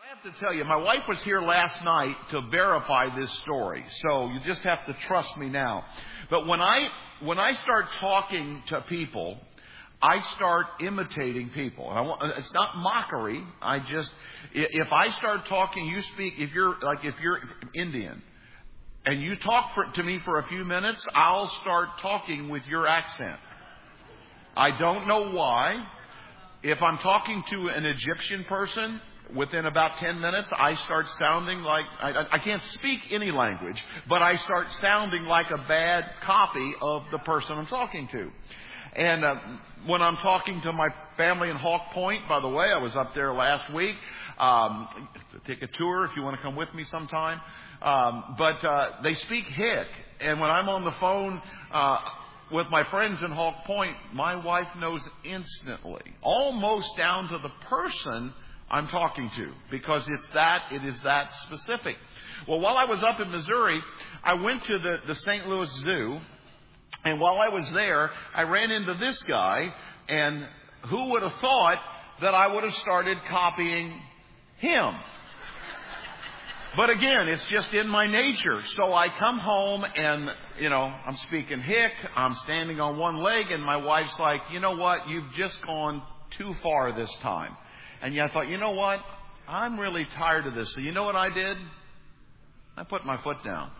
have to tell you, my wife was here last night to verify this story, so you just have to trust me now. But when I start talking to people, I start imitating people. And it's not mockery. If I start talking, you speak. If you're Indian, and you talk to me for a few minutes, I'll start talking with your accent. I don't know why. If I'm talking to an Egyptian person, within about 10 minutes, I start sounding like, I can't speak any language, but I start sounding like a bad copy of the person I'm talking to. And when I'm talking to my family in Hawk Point, by the way, I was up there last week. Take a tour if you want to come with me sometime. But they speak Hick. And when I'm on the phone with my friends in Hawk Point, my wife knows instantly, almost down to the person I'm talking to, because it is that specific. Well, while I was up in Missouri, I went to the St. Louis Zoo, and while I was there, I ran into this guy, and who would have thought that I would have started copying him? But again, it's just in my nature. So I come home and, I'm speaking Hick, I'm standing on one leg, and my wife's like, you know what, you've just gone too far this time. And I thought, you know what? I'm really tired of this. So you know what I did? I put my foot down.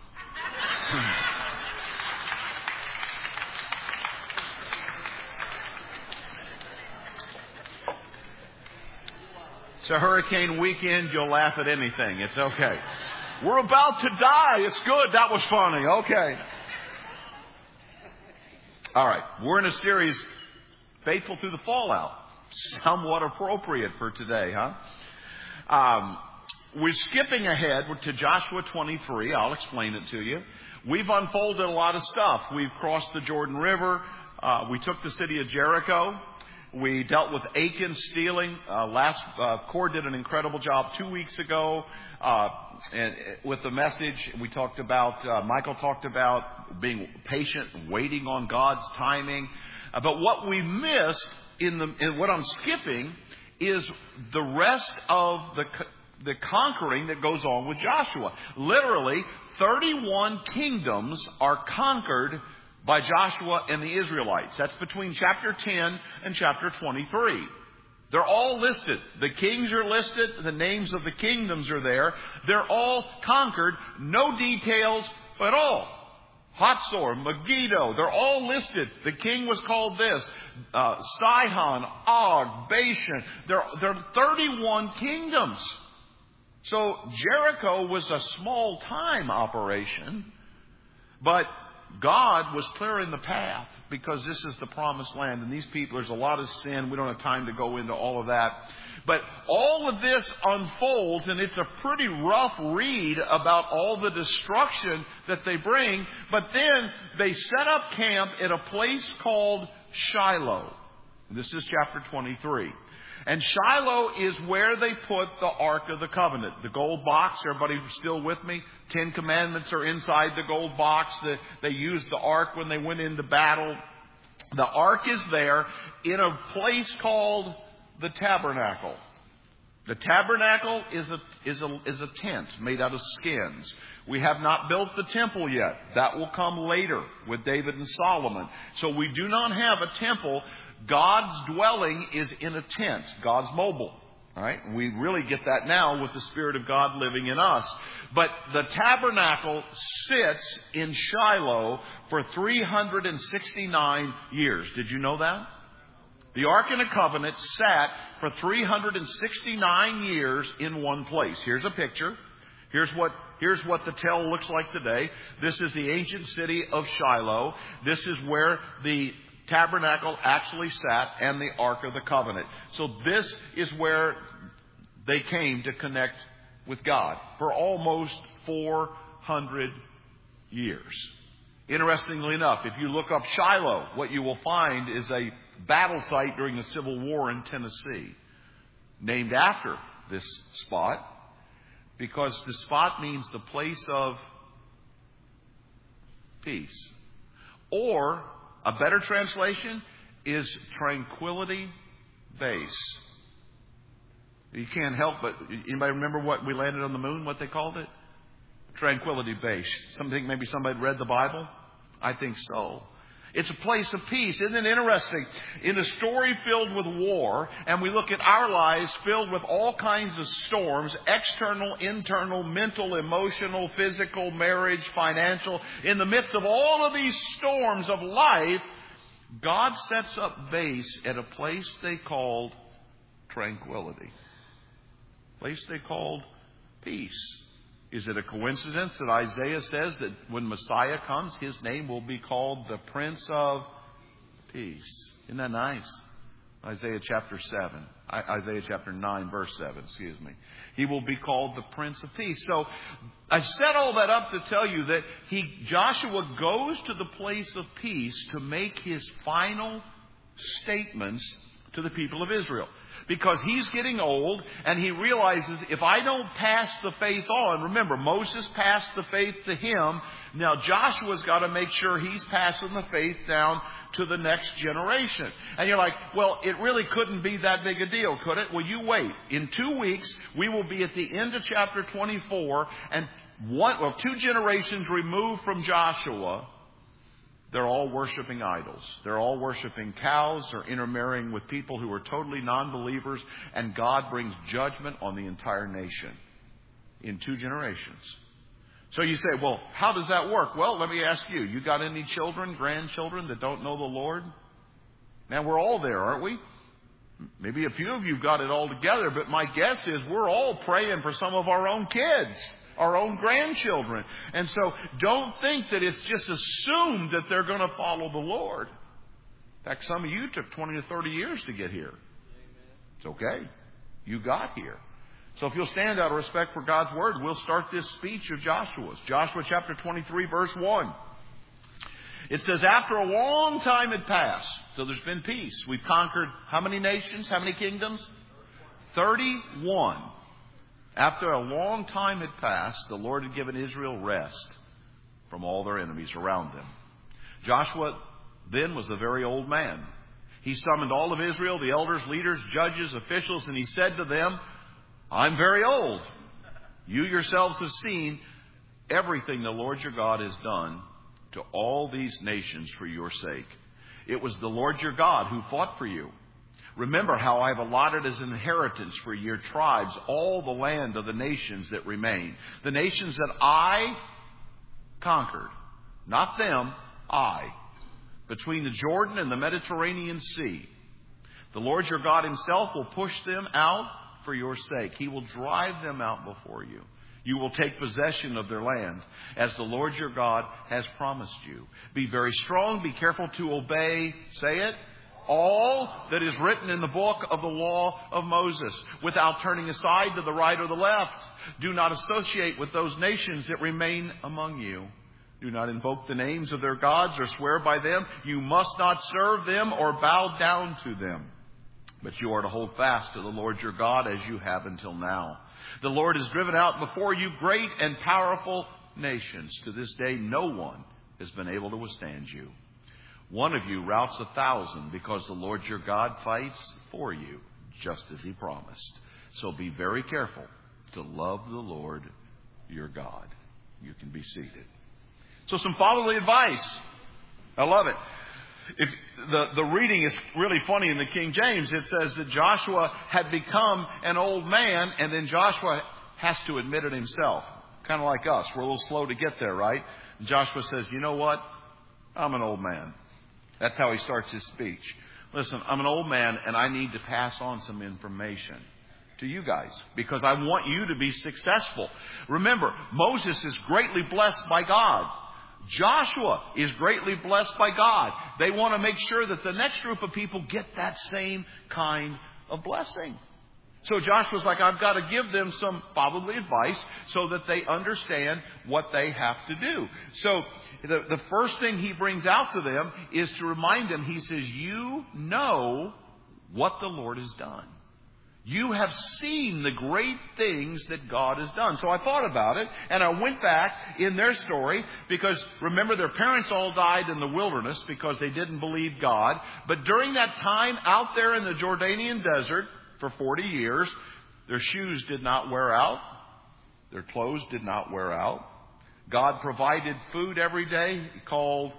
It's a hurricane weekend. You'll laugh at anything. It's okay. We're about to die. It's good. That was funny. Okay. All right. We're in a series, Faithful Through the Fallout. Somewhat appropriate for today, huh? We're skipping ahead to Joshua 23. I'll explain it to you. We've unfolded a lot of stuff. We've crossed the Jordan River. We took the city of Jericho. We dealt with Achan stealing. Cord did an incredible job 2 weeks ago and with the message. We talked about, Michael talked about being patient, waiting on God's timing. But what we missed in what I'm skipping is the rest of the conquering that goes on with Joshua. Literally, 31 kingdoms are conquered by Joshua and the Israelites. That's between chapter 10 and chapter 23. They're all listed. The kings are listed. The names of the kingdoms are there. They're all conquered. No details at all. Hatzor, Megiddo, they're all listed. The king was called this. Sihon, Og, Bashan. There are 31 kingdoms. So Jericho was a small-time operation, but God was clearing the path because this is the promised land. And these people, there's a lot of sin. We don't have time to go into all of that. But all of this unfolds, and it's a pretty rough read about all the destruction that they bring. But then they set up camp at a place called Shiloh. This is chapter 23. And Shiloh is where they put the Ark of the Covenant. The gold box, everybody still with me? 10 Commandments are inside the gold box. They used the Ark when they went into battle. The Ark is there in a place called the Tabernacle. The Tabernacle is a tent made out of skins. We have not built the temple yet. That will come later with David and Solomon. So we do not have a temple. God's dwelling is in a tent. God's mobile. All right? We really get that now with the Spirit of God living in us. But the tabernacle sits in Shiloh for 369 years. Did you know that? The Ark of the Covenant sat for 369 years in one place. Here's a picture. Here's what the tell looks like today. This is the ancient city of Shiloh. This is where the tabernacle actually sat and the Ark of the Covenant. So this is where they came to connect with God for almost 400 years. Interestingly enough, if you look up Shiloh, what you will find is a battle site during the Civil War in Tennessee, named after this spot, because the spot means the place of peace. Or, a better translation is Tranquility Base. You can't help but, anybody remember what we landed on the moon, what they called it? Tranquility Base. Maybe somebody read the Bible? I think so. It's a place of peace. Isn't it interesting? In a story filled with war, and we look at our lives filled with all kinds of storms, external, internal, mental, emotional, physical, marriage, financial. In the midst of all of these storms of life, God sets up base at a place they called tranquility. A place they called peace. Is it a coincidence that Isaiah says that when Messiah comes, His name will be called the Prince of Peace? Isn't that nice? Isaiah chapter 9, verse 7, excuse me. He will be called the Prince of Peace. So I set all that up to tell you that Joshua goes to the place of peace to make his final statements to the people of Israel. Because he's getting old and he realizes if I don't pass the faith on, remember Moses passed the faith to him. Now Joshua's got to make sure he's passing the faith down to the next generation. And you're like, well, it really couldn't be that big a deal, could it? Well, you wait. In 2 weeks, we will be at the end of chapter 24 and 2 generations removed from Joshua. They're all worshiping idols. They're all worshiping cows. They're intermarrying with people who are totally non-believers. And God brings judgment on the entire nation in 2 generations. So you say, well, how does that work? Well, let me ask you. You got any children, grandchildren that don't know the Lord? Now, we're all there, aren't we? Maybe a few of you got it all together. But my guess is we're all praying for some of our own kids. Our own grandchildren. And so don't think that it's just assumed that they're going to follow the Lord. In fact, some of you took 20 to 30 years to get here. It's okay. You got here. So if you'll stand out of respect for God's Word, we'll start this speech of Joshua's. Joshua chapter 23, verse 1. It says, after a long time had passed, so there's been peace. We've conquered how many nations? How many kingdoms? 31. After a long time had passed, the Lord had given Israel rest from all their enemies around them. Joshua then was a very old man. He summoned all of Israel, the elders, leaders, judges, officials, and he said to them, I'm very old. You yourselves have seen everything the Lord your God has done to all these nations for your sake. It was the Lord your God who fought for you. Remember how I've allotted as an inheritance for your tribes all the land of the nations that remain. The nations that I conquered. Not them, I. Between the Jordan and the Mediterranean Sea. The Lord your God Himself will push them out for your sake. He will drive them out before you. You will take possession of their land as the Lord your God has promised you. Be very strong. Be careful to obey. Say it. All that is written in the book of the law of Moses, without turning aside to the right or the left. Do not associate with those nations that remain among you. Do not invoke the names of their gods or swear by them. You must not serve them or bow down to them. But you are to hold fast to the Lord your God as you have until now. The Lord has driven out before you great and powerful nations. To this day, no one has been able to withstand you. One of you routs 1,000 because the Lord your God fights for you, just as He promised. So be very careful to love the Lord your God. You can be seated. So some fatherly advice. I love it. If the reading is really funny in the King James. It says that Joshua had become an old man, and then Joshua has to admit it himself. Kind of like us. We're a little slow to get there, right? And Joshua says, you know what? I'm an old man. That's how he starts his speech. Listen, I'm an old man and I need to pass on some information to you guys because I want you to be successful. Remember, Moses is greatly blessed by God. Joshua is greatly blessed by God. They want to make sure that the next group of people get that same kind of blessing. So Joshua's like, I've got to give them some fatherly advice so that they understand what they have to do. So the first thing he brings out to them is to remind them, he says, you know what the Lord has done. You have seen the great things that God has done. So I thought about it, and I went back in their story because, remember, their parents all died in the wilderness because they didn't believe God. But during that time out there in the Jordanian desert, for 40 years, Their shoes did not wear out. Their clothes did not wear out. God provided food every day called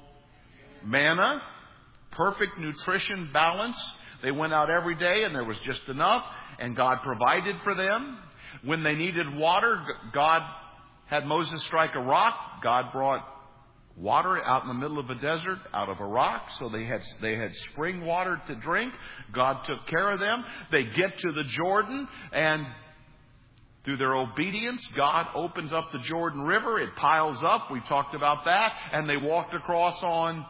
manna, perfect nutrition balance. They went out every day and there was just enough, and God provided for them. When they needed water, God had Moses strike a rock. God brought water out in the middle of a desert out of a rock, so they had spring water to drink. God took care of them. They get to the Jordan, and through their obedience, God opens up the Jordan River. It piles up. We talked about that. And they walked across on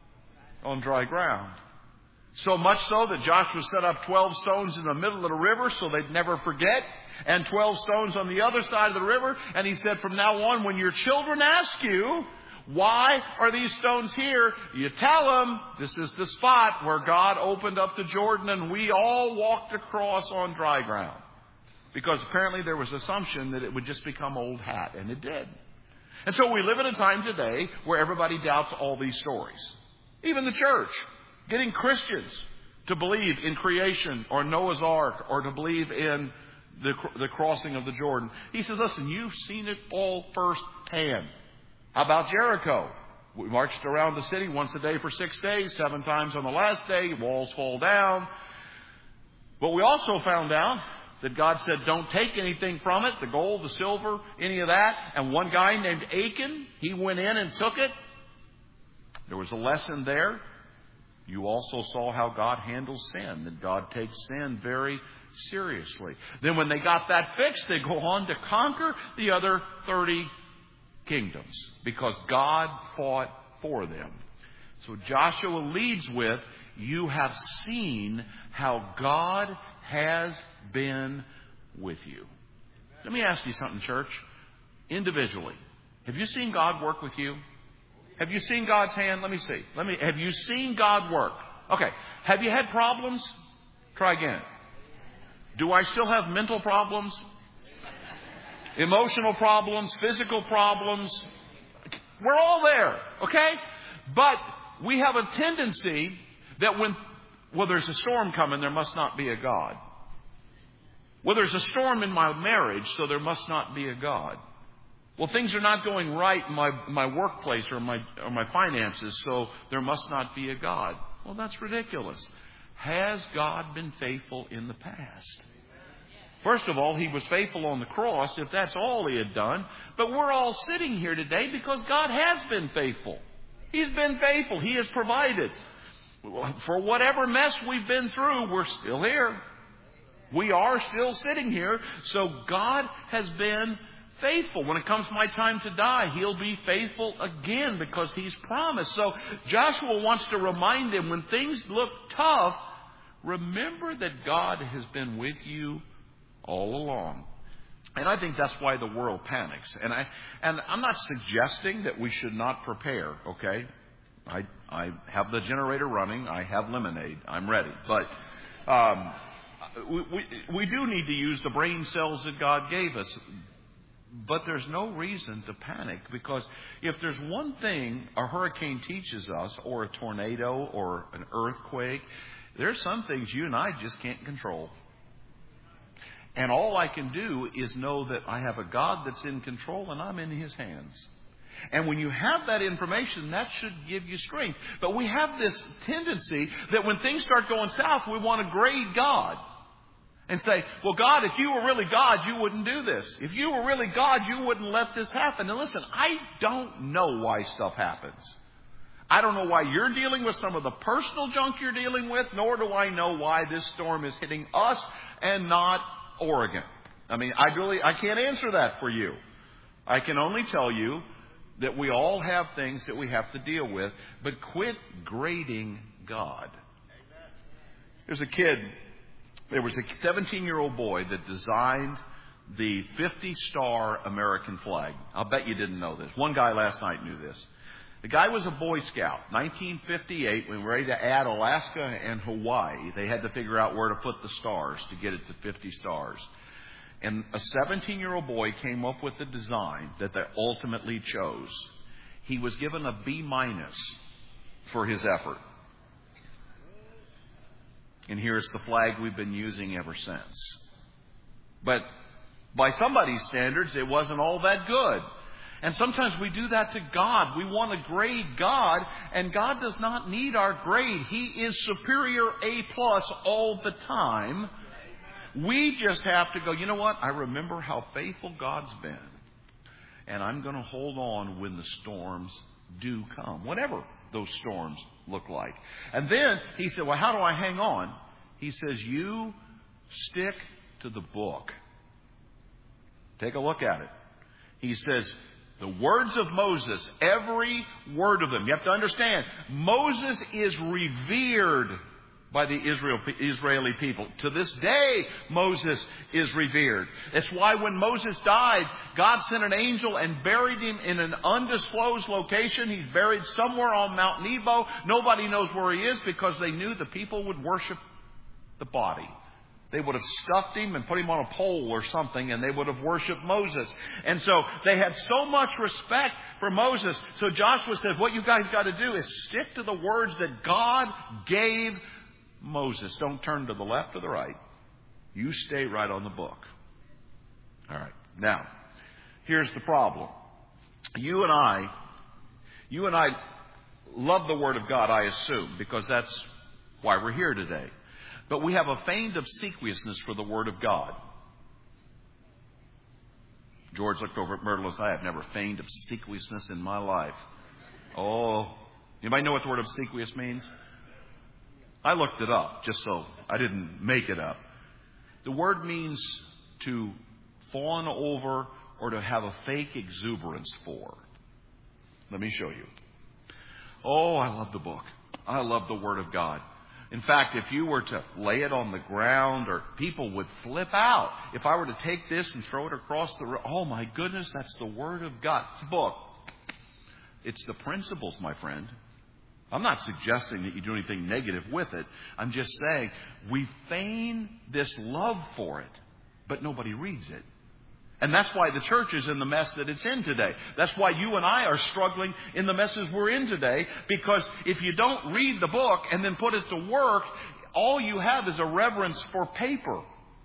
dry ground. So much so that Joshua set up 12 stones in the middle of the river so they'd never forget. And 12 stones on the other side of the river. And he said, from now on, when your children ask you, why are these stones here? You tell them this is the spot where God opened up the Jordan and we all walked across on dry ground. Because apparently there was assumption that it would just become old hat, and it did. And so we live in a time today where everybody doubts all these stories. Even the church, getting Christians to believe in creation or Noah's Ark or to believe in the crossing of the Jordan. He says, listen, you've seen it all firsthand. How about Jericho? We marched around the city once a day for 6 days, 7 times on the last day. Walls fall down. But we also found out that God said, don't take anything from it, the gold, the silver, any of that. And one guy named Achan, he went in and took it. There was a lesson there. You also saw how God handles sin, that God takes sin very seriously. Then when they got that fixed, they go on to conquer the other 30 kingdoms because God fought for them. So Joshua leads with, you have seen how God has been with you. Let me ask you something, church. Individually, have you seen God work with you? Have you seen God's hand? Let me see. Have you seen God work? Okay. Have you had problems? Try again. Do I still have mental problems? Emotional problems? Physical problems? We're all there. Okay? But we have a tendency that well, there's a storm coming, there must not be a God. Well, there's a storm in my marriage, so there must not be a God. Well, things are not going right in my workplace or my finances, so there must not be a God. Well, that's ridiculous. Has God been faithful in the past? First of all, He was faithful on the cross, if that's all He had done. But we're all sitting here today because God has been faithful. He's been faithful. He has provided. For whatever mess we've been through, we're still here. We are still sitting here. So God has been faithful. When it comes my time to die, He'll be faithful again because He's promised. So Joshua wants to remind him, when things look tough, remember that God has been with you all along. And I think that's why the world panics. And I'm not suggesting that we should not prepare, okay? I have the generator running. I have lemonade. I'm ready. But we do need to use the brain cells that God gave us. But there's no reason to panic, because if there's one thing a hurricane teaches us, or a tornado, or an earthquake, there's some things you and I just can't control. And all I can do is know that I have a God that's in control and I'm in His hands. And when you have that information, that should give you strength. But we have this tendency that when things start going south, we want to grade God and say, well, God, if you were really God, you wouldn't do this. If you were really God, you wouldn't let this happen. And listen, I don't know why stuff happens. I don't know why you're dealing with some of the personal junk you're dealing with, nor do I know why this storm is hitting us and not Oregon. I mean, I can't answer that for you. I can only tell you that we all have things that we have to deal with, but quit grading God. There was a 17-year-old boy that designed the 50-star American flag. I'll bet you didn't know this. One guy last night knew this. The guy was a Boy Scout. 1958, when we were ready to add Alaska and Hawaii, they had to figure out where to put the stars to get it to 50 stars. And a 17-year-old boy came up with the design that they ultimately chose. He was given a B- for his effort. And here's the flag we've been using ever since. But by somebody's standards, it wasn't all that good. And sometimes we do that to God. We want to grade God, and God does not need our grade. He is superior A+ all the time. We just have to go, you know what? I remember how faithful God's been. And I'm going to hold on when the storms do come, whatever those storms look like. And then he said, well, how do I hang on? He says, you stick to the book. Take a look at it. He says, the words of Moses, every word of them. You have to understand, Moses is revered by the Israeli people. To this day, Moses is revered. That's why when Moses died, God sent an angel and buried him in an undisclosed location. He's buried somewhere on Mount Nebo. Nobody knows where he is because they knew the people would worship the body. They would have stuffed him and put him on a pole or something, and they would have worshipped Moses. And so they had so much respect for Moses. So Joshua says, what you guys got to do is stick to the words that God gave Moses. Don't turn to the left or the right. You stay right on the book. All right. Now, here's the problem. You and I love the Word of God, I assume, because that's why we're here today. But we have a feigned obsequiousness for the Word of God. George looked over at Myrtle and said, I have never feigned obsequiousness in my life. Oh, anybody know what the word obsequious means? I looked it up just so I didn't make it up. The word means to fawn over or to have a fake exuberance for. Let me show you. Oh, I love the book. I love the Word of God. In fact, if you were to lay it on the ground, or people would flip out. If I were to take this and throw it across the room, oh my goodness, that's the Word of God. It's a book. It's the principles, my friend. I'm not suggesting that you do anything negative with it. I'm just saying we feign this love for it, but nobody reads it. And that's why the church is in the mess that it's in today. That's why you and I are struggling in the messes we're in today. Because if you don't read the book and then put it to work, all you have is a reverence for paper.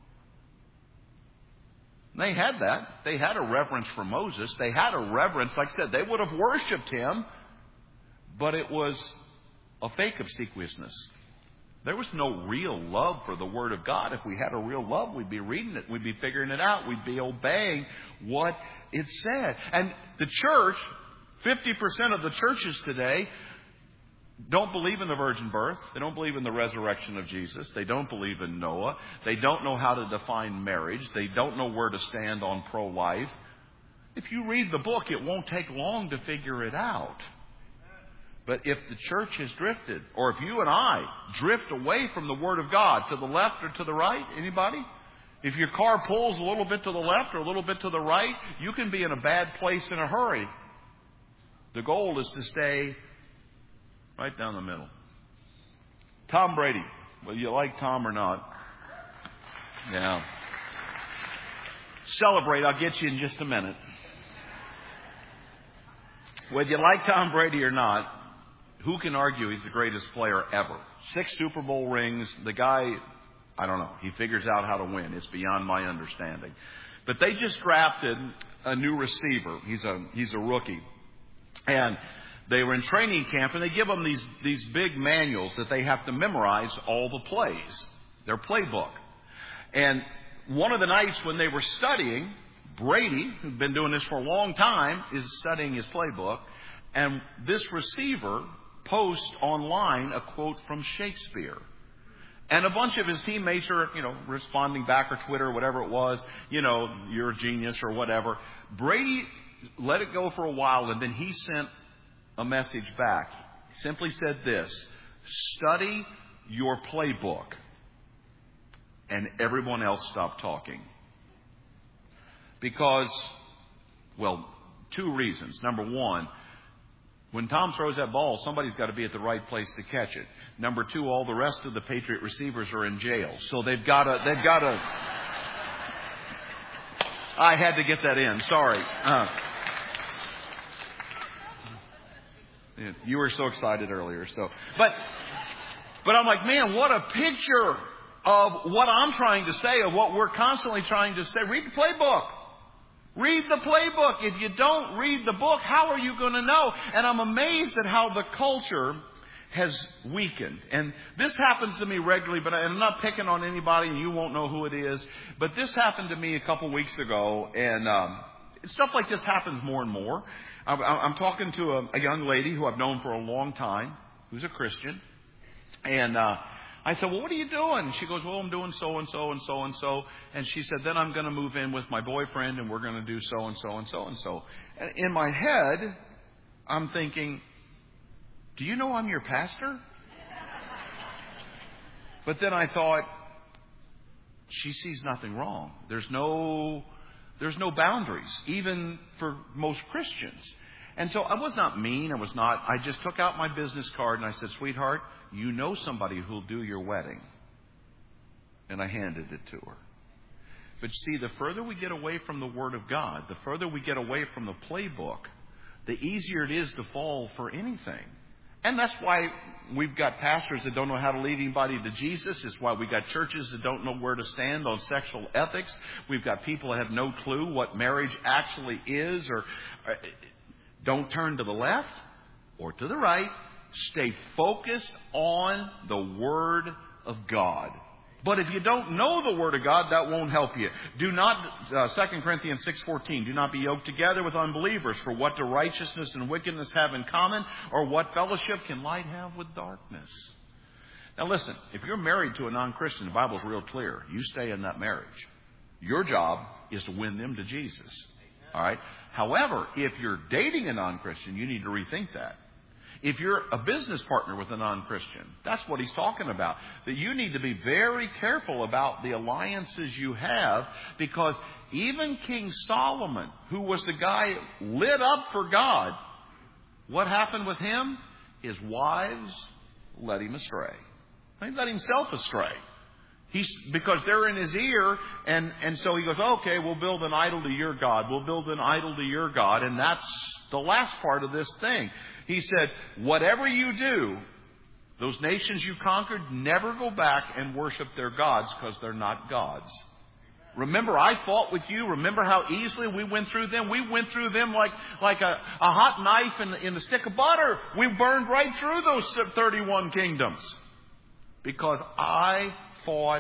They had that. They had a reverence for Moses. They had a reverence. Like I said, they would have worshipped him. But it was a fake obsequiousness. There was no real love for the Word of God. If we had a real love, we'd be reading it. We'd be figuring it out. We'd be obeying what it said. And the church, 50% of the churches today don't believe in the virgin birth. They don't believe in the resurrection of Jesus. They don't believe in Noah. They don't know how to define marriage. They don't know where to stand on pro-life. If you read the book, it won't take long to figure it out. But if the church has drifted, or if you and I drift away from the Word of God, to the left or to the right, anybody? If your car pulls a little bit to the left or a little bit to the right, you can be in a bad place in a hurry. The goal is to stay right down the middle. Tom Brady. Whether you like Tom or not. Yeah. Celebrate. I'll get you in just a minute. Whether you like Tom Brady or not, who can argue he's the greatest player ever? 6 Super Bowl rings. The guy, I don't know. He figures out how to win. It's beyond my understanding. But they just drafted a new receiver. He's a rookie. And they were in training camp, and they give them these big manuals that they have to memorize all the plays. Their playbook. And one of the nights when they were studying, Brady, who'd been doing this for a long time, is studying his playbook. And this receiver posts online a quote from Shakespeare. And a bunch of his teammates are, responding back, or Twitter or whatever it was, you're a genius or whatever. Brady let it go for a while, and then he sent a message back. He simply said this: study your playbook. And everyone else stopped talking. Because, 2 reasons. Number one, when Tom throws that ball, somebody's got to be at the right place to catch it. Number 2, all the rest of the Patriot receivers are in jail. So they've got to. I had to get that in. Sorry. You were so excited earlier. But I'm like, man, what a picture of what I'm trying to say, of what we're constantly trying to say. Read the playbook. Read the playbook. If you don't read the book, how are you going to know? And I'm amazed at how the culture has weakened. And this happens to me regularly, but I'm not picking on anybody, and you won't know who it is. But this happened to me a couple weeks ago, and stuff like this happens more and more. I'm talking to a young lady who I've known for a long time, who's a Christian. And I said, well, what are you doing? And she goes, well, I'm doing so and so and so and so. And she said, then I'm going to move in with my boyfriend, and we're going to do so and so and so and so. And in my head, I'm thinking, do you know I'm your pastor? But then I thought, she sees nothing wrong. There's no boundaries, even for most Christians. And so I was not mean. I just took out my business card and I said, sweetheart, you know somebody who'll do your wedding. And I handed it to her. But see, the further we get away from the Word of God, the further we get away from the playbook, the easier it is to fall for anything. And that's why we've got pastors that don't know how to lead anybody to Jesus. It's why we've got churches that don't know where to stand on sexual ethics. We've got people that have no clue what marriage actually is. Or don't turn to the left or to the right. Stay focused on the Word of God. But if you don't know the Word of God, that won't help you. Do not, 2 Corinthians 6:14, do not be yoked together with unbelievers. For what do righteousness and wickedness have in common? Or what fellowship can light have with darkness? Now listen, if you're married to a non-Christian, the Bible's real clear. You stay in that marriage. Your job is to win them to Jesus. All right? However, if you're dating a non-Christian, you need to rethink that. If you're a business partner with a non-Christian, that's what he's talking about. That you need to be very careful about the alliances you have, because even King Solomon, who was the guy lit up for God, what happened with him? His wives led him astray. They led himself astray. Because they're in his ear, and so he goes, okay, we'll build an idol to your God. We'll build an idol to your God. And that's the last part of this thing. He said, whatever you do, those nations you conquered, never go back and worship their gods, because they're not gods. Remember, I fought with you. Remember how easily we went through them? We went through them like a hot knife in a stick of butter. We burned right through those 31 kingdoms. Because I fought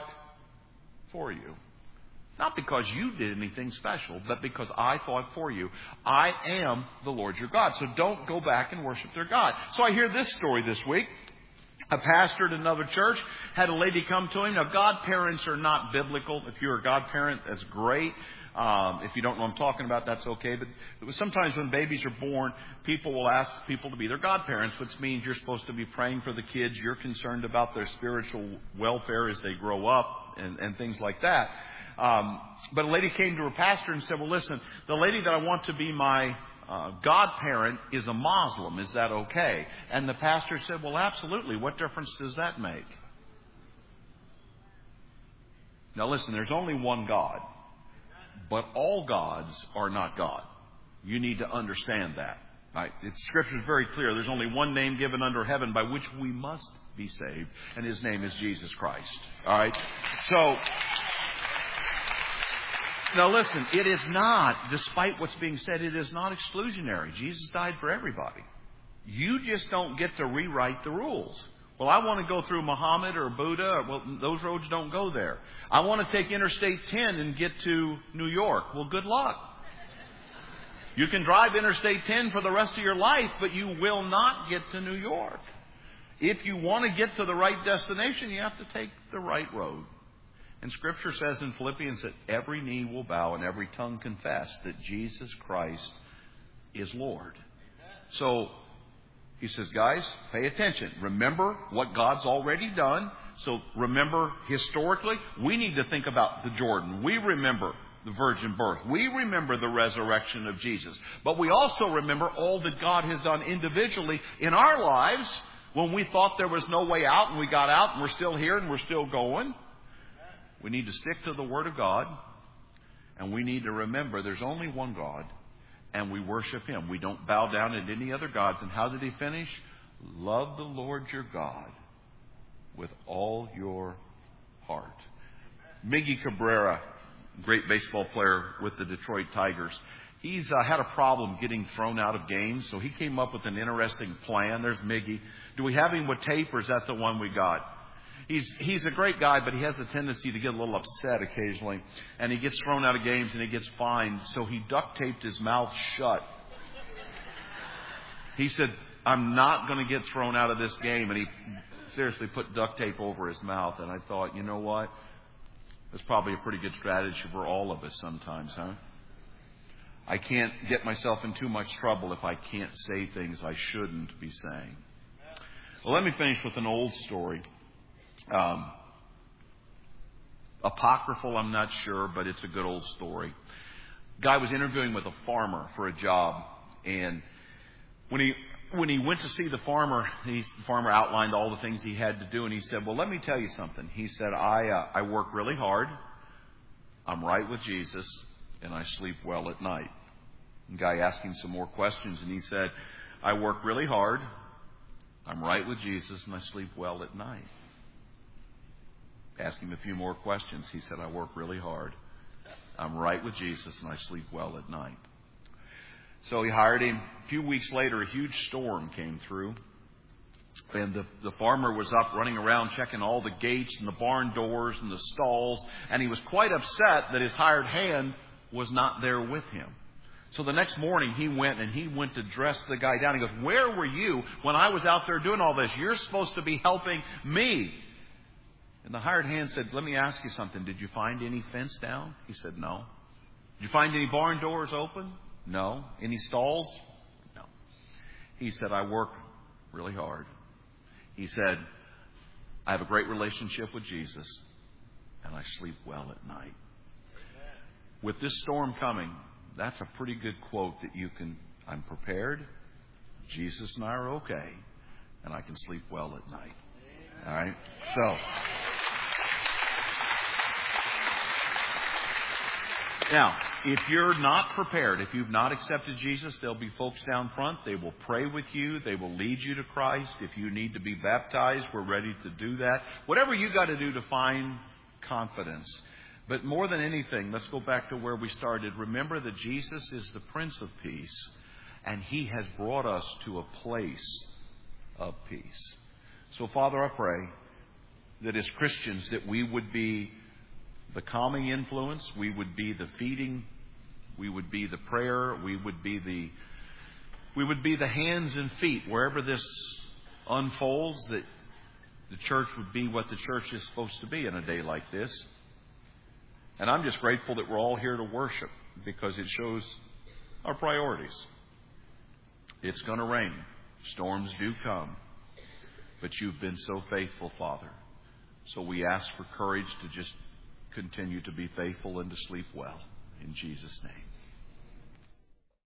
for you. Not because you did anything special, but because I fought for you. I am the Lord your God. So don't go back and worship their God. So I hear this story this week. A pastor at another church had a lady come to him. Now, godparents are not biblical. If you're a godparent, that's great. If you don't know what I'm talking about, that's okay. But sometimes when babies are born, people will ask people to be their godparents, which means you're supposed to be praying for the kids. You're concerned about their spiritual welfare as they grow up and things like that. But a lady came to her pastor and said, well, listen, the lady that I want to be my godparent is a Muslim. Is that okay? And the pastor said, well, absolutely. What difference does that make? Now, listen, there's only one God. But all gods are not God. You need to understand that. Right? Scripture is very clear. There's only one name given under heaven by which we must be saved, and His name is Jesus Christ. All right? So, now listen, it is not, despite what's being said, it is not exclusionary. Jesus died for everybody. You just don't get to rewrite the rules. Well, I want to go through Muhammad or Buddha. Well, those roads don't go there. I want to take Interstate 10 and get to New York. Well, good luck. You can drive Interstate 10 for the rest of your life, but you will not get to New York. If you want to get to the right destination, you have to take the right road. And Scripture says in Philippians that every knee will bow and every tongue confess that Jesus Christ is Lord. So, he says, guys, pay attention. Remember what God's already done. So remember historically, we need to think about the Jordan. We remember the virgin birth. We remember the resurrection of Jesus. But we also remember all that God has done individually in our lives when we thought there was no way out and we got out and we're still here and we're still going. We need to stick to the Word of God. And we need to remember there's only one God. And we worship Him. We don't bow down to any other gods. And how did He finish? Love the Lord your God with all your heart. Miggy Cabrera, great baseball player with the Detroit Tigers. He's had a problem getting thrown out of games, so he came up with an interesting plan. There's Miggy. Do we have him with tape, or is that the one we got? He's a great guy, but he has a tendency to get a little upset occasionally, and he gets thrown out of games and he gets fined. So he duct taped his mouth shut. He said, "I'm not going to get thrown out of this game," and he seriously put duct tape over his mouth. And I thought, you know what? That's probably a pretty good strategy for all of us sometimes, huh? I can't get myself in too much trouble if I can't say things I shouldn't be saying. Well, let me finish with an old story. Apocryphal, I'm not sure, but it's a good old story. Guy was interviewing with a farmer for a job, and when he went to see the farmer outlined all the things he had to do, and he said, "Well, let me tell you something." He said, I work really hard, I'm right with Jesus, and I sleep well at night. The guy asked him some more questions, and he said, "I work really hard, I'm right with Jesus, and I sleep well at night." Asked him a few more questions. He said, "I work really hard, I'm right with Jesus, and I sleep well at night." So he hired him. A few weeks later, a huge storm came through. And the farmer was up running around checking all the gates and the barn doors and the stalls. And he was quite upset that his hired hand was not there with him. So the next morning he went to dress the guy down. He goes, "Where were you when I was out there doing all this? You're supposed to be helping me." And the hired hand said, "Let me ask you something. Did you find any fence down?" He said, "No." "Did you find any barn doors open?" "No." "Any stalls?" "No." He said, "I work really hard." He said, "I have a great relationship with Jesus, and I sleep well at night." With this storm coming, that's a pretty good quote that you can, I'm prepared, Jesus and I are okay, and I can sleep well at night. All right? So, now, if you're not prepared, if you've not accepted Jesus, there'll be folks down front. They will pray with you. They will lead you to Christ. If you need to be baptized, we're ready to do that. Whatever you got to do to find confidence. But more than anything, let's go back to where we started. Remember that Jesus is the Prince of Peace, and He has brought us to a place of peace. So, Father, I pray that as Christians that we would be the calming influence, we would be the feeding, we would be the prayer, we would be the hands and feet wherever this unfolds, that the church would be what the church is supposed to be in a day like this. And I'm just grateful that we're all here to worship, because it shows our priorities. It's going to rain. Storms do come. But you've been so faithful, Father. So we ask for courage to just continue to be faithful and to sleep well. In Jesus' name.